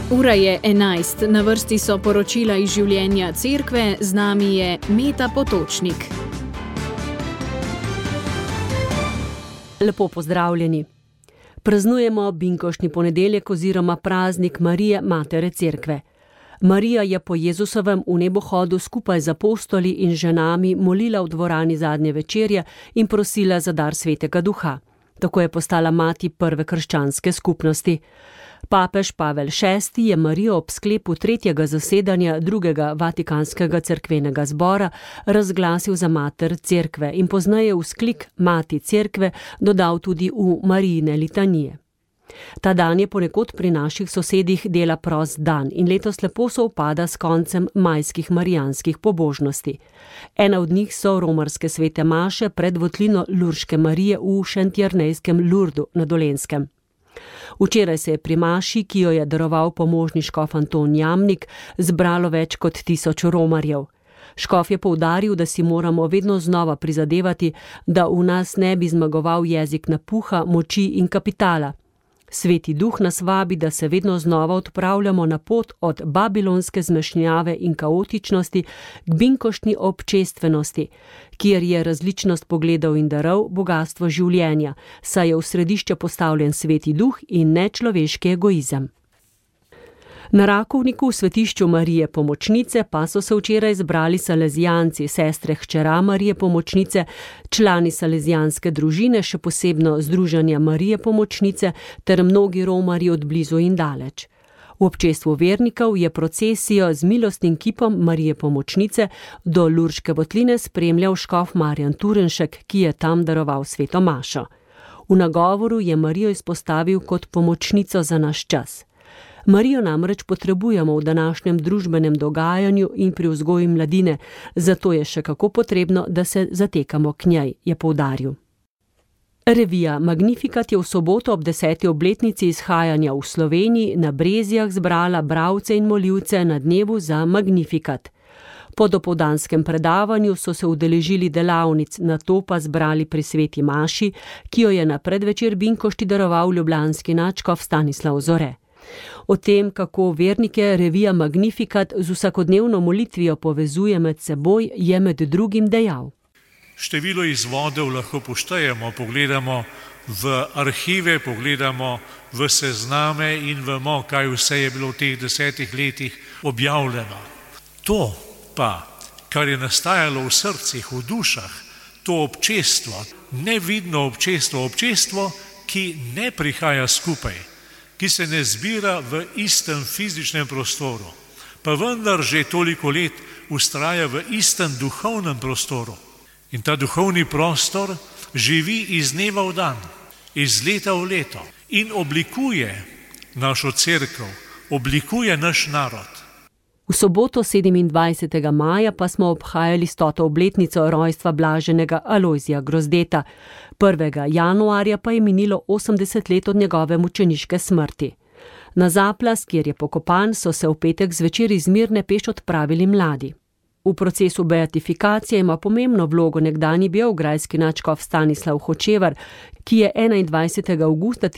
Ura je 11, na vrsti so poročila iz življenja cerkve, z nami je Meta Potočnik. Lepo pozdravljeni. Praznujemo binkoštni ponedeljek oziroma praznik Marije, matere cerkve. Marija je po Jezusovem v nebohodu skupaj z apostoli in ženami molila v dvorani zadnje večerje in prosila za dar Svetega Duha. Tako je postala mati prve krščanske skupnosti. Papež Pavel VI je Marijo ob sklepu tretjega zasedanja drugega Vatikanskega cerkvenega zbora razglasil za mater cerkve in pozneje v sklik Mati cerkve dodal tudi v Marijine litanije. Ta dan je ponekod pri naših sosedih dela prost dan in letos lepo sovpada s koncem majskih marijanskih pobožnosti. Ena od njih so romarske svete maše pred votlino Lurške Marije v šentjernejskem Lurdu na Dolenjskem. Včeraj se je pri maši, ki jo je daroval pomožni škof Anton Jamnik, zbralo več kot 1000 romarjev. Škof je poudaril, da si moramo vedno znova prizadevati, da v nas ne bi zmagoval jezik napuha, moči in kapitala. Sveti Duh nas vabi, da se vedno znova odpravljamo na pot od babilonske zmešnjave in kaotičnosti k binkoštni občestvenosti, kjer je različnost pogledov in darov bogastvo življenja, saj je v središče postavljen Sveti Duh in ne človeški egoizem. Na Rakovniku v svetišču Marije Pomočnice pa so se včeraj zbrali salezijanci, sestre hčera Marije Pomočnice, člani salezijanske družine, še posebno Združenja Marije Pomočnice ter mnogi romarji od blizu in daleč. V občestvu vernikov je procesijo z milostnim kipom Marije Pomočnice do Lurške votline spremljal škof Marjan Turenšek, ki je tam daroval sveto mašo. V nagovoru je Marijo izpostavil kot pomočnico za naš čas. Marijo namreč potrebujemo v današnjem družbenem dogajanju in pri vzgoji mladine, zato je še kako potrebno, da se zatekamo k njej, je poudaril. Revija Magnificat je v soboto ob 10. obletnici izhajanja v Sloveniji na Brezjah zbrala bralce in molivce na dnevu za Magnificat. Po dopoldanskem predavanju so se udeležili delavnic, nato pa zbrali pri sveti maši, ki jo je na predvečer binkošti daroval ljubljanski nadškof Stanislav Zore. O tem, kako vernike revija Magnificat z vsakodnevno molitvijo povezuje med seboj, je med drugim dejal. Število izvodov lahko poštejemo, pogledamo v arhive, pogledamo v sezname in vemo, kaj vse je bilo v teh 10 letih objavljeno. To pa, kar je nastajalo v srcih, v dušah, to občestvo, nevidno občestvo, ki ne prihaja skupaj, ki se ne zbira v istem fizičnem prostoru, pa vendar že toliko let vztraja v istem duhovnem prostoru. In ta duhovni prostor živi iz dneva v dan, iz leta v leto in oblikuje našo cerkev, oblikuje naš narod. V soboto 27. maja pa smo obhajali 100. obletnico rojstva blaženega Alojzija Grozdeta. 1. januarja pa je minilo 80 let od njegove mučeniške smrti. Na Zaplas, kjer je pokopan, so se v petek zvečer iz Mirne peš odpravili mladi. V procesu beatifikacije ima pomembno vlogo nekdanji beograjski nadškof Stanislav Hočevar, ki je 21. avgusta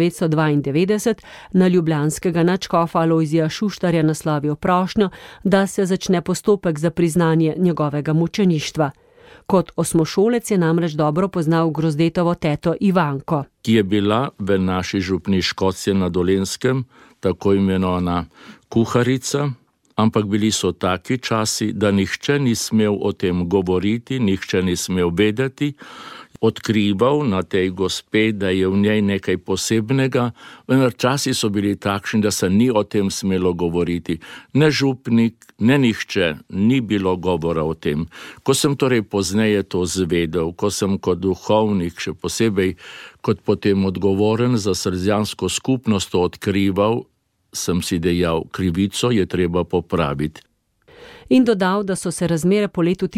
1992 na ljubljanskega nadškofa Alojzija Šuštarja naslovil prošnjo, da se začne postopek za priznanje njegovega mučeništva. Kot osmošolec je namreč dobro poznal Grozdetovo teto Ivanko, ki je bila v naši župni Škocje na Dolenjskem tako imenovana kuharica, ampak bili so taki časi, da nihče ni smel o tem govoriti, nihče ni smel vedeti, odkrival na tej gospe, da je v njej nekaj posebnega, vendar časi so bili takšni, da se ni o tem smelo govoriti. Ne župnik, ne nihče, ni bilo govora o tem. Ko sem torej pozneje to zvedel, ko sem kot duhovnik, še posebej kot potem odgovoren za salezijansko skupnost to odkrival, sem si dejal, krivico je treba popraviti. In dodal, da so se razmere po letu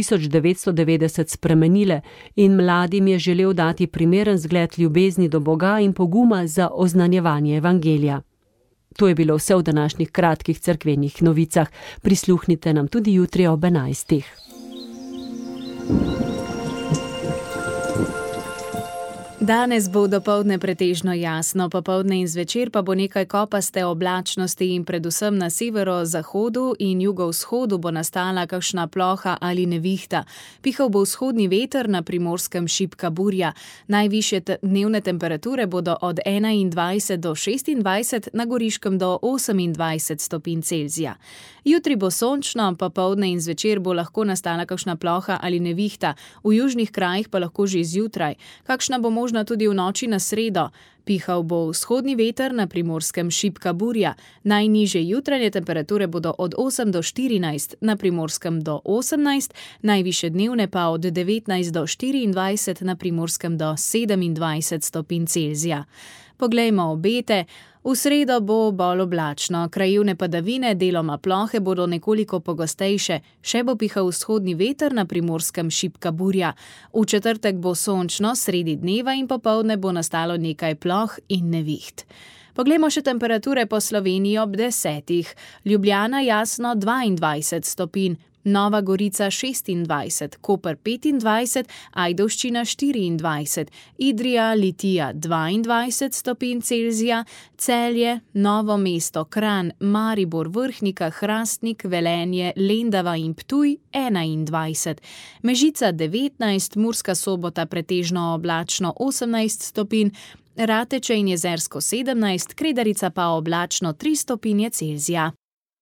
1990 spremenile in mladim je želel dati primeren zgled ljubezni do Boga in poguma za oznanjevanje evangelija. To je bilo vse v današnjih kratkih cerkvenih novicah. Prisluhnite nam tudi jutri ob 11. Danes bo dopoldne pretežno jasno, popoldne in zvečer pa bo nekaj kopaste oblačnosti in predvsem na severozahodu in jugovzhodu bo nastala kakšna ploha ali nevihta. Pihal bo vzhodni veter, na Primorskem šibka burja. Najvišje dnevne temperature bodo od 21 do 26, na Goriškem do 28 stopinj Celzija. Jutri bo sončno, popoldne in zvečer bo lahko nastala kakšna ploha ali nevihta, v južnih krajih pa lahko že zjutraj. Kakšna bo možna tudi v noči na sredo. Pihal bo vzhodni veter, na Primorskem šibka burja. Najnižje jutranje temperature bodo od 8 do 14, na Primorskem do 18, najvišje dnevne pa od 19 do 24, na Primorskem do 27 stopinj Celzija. Poglejmo obete. V sredo bo bolj oblačno, krajevne padavine, deloma plohe bodo nekoliko pogostejše, še bo pihal vzhodni veter, na Primorskem šibka burja. V četrtek bo sončno, sredi dneva in popoldne bo nastalo nekaj ploh in neviht. Poglejmo še temperature po Sloveniji ob 10. Ljubljana jasno 22 stopinj, Nova Gorica 26, Koper 25, Ajdovščina 24, Idrija, Litija 22 stopinj Celzija, Celje, Novo mesto, Kranj, Maribor, Vrhnika, Hrastnik, Velenje, Lendava in Ptuj 21, Mežica 19, Murska Sobota pretežno oblačno 18 stopinj, Rateče in Jezersko 17, Kredarica pa oblačno 3 stopinje Celzija.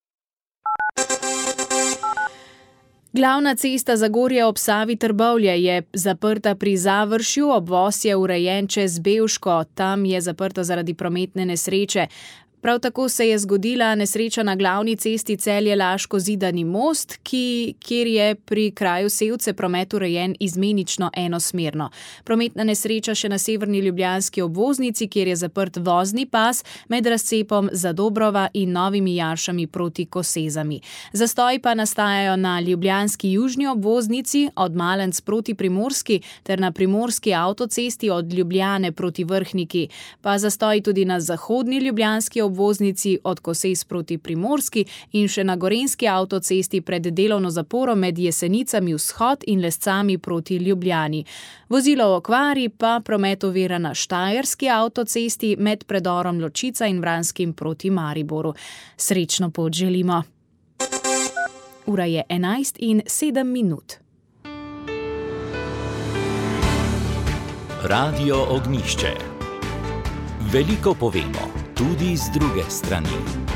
Glavna cesta Zagorje ob Savi Trbovlje je zaprta pri Završju, obvoz je urejen čez Bevško, tam je zaprto zaradi prometne nesreče. Prav tako se je zgodila nesreča na glavni cesti Celje-Laško-Zidani most, kjer je pri kraju Sevce promet urejen izmenično enosmerno. Prometna nesreča še na severni ljubljanski obvoznici, kjer je zaprt vozni pas med razcepom Zadobrova in Novimi Jaršami proti Kosezami. Zastoji pa nastajajo na ljubljanski južni obvoznici od Malenc proti Primorski ter na primorski avtocesti od Ljubljane proti Vrhniki, pa zastoji tudi na zahodni ljubljanski obvoznici od Kosez proti Primorski in še na gorenjski avtocesti pred delovno zaporo med Jesenicami vzhod in Lescami proti Ljubljani. Vozilo v okvari pa promet ovira na štajerski avtocesti med predorom Ločica in Vranskim proti Mariboru. Srečno pot želimo. Ura je 11:07. Radio Ognjišče. Veliko povemo, tudi z druge strani.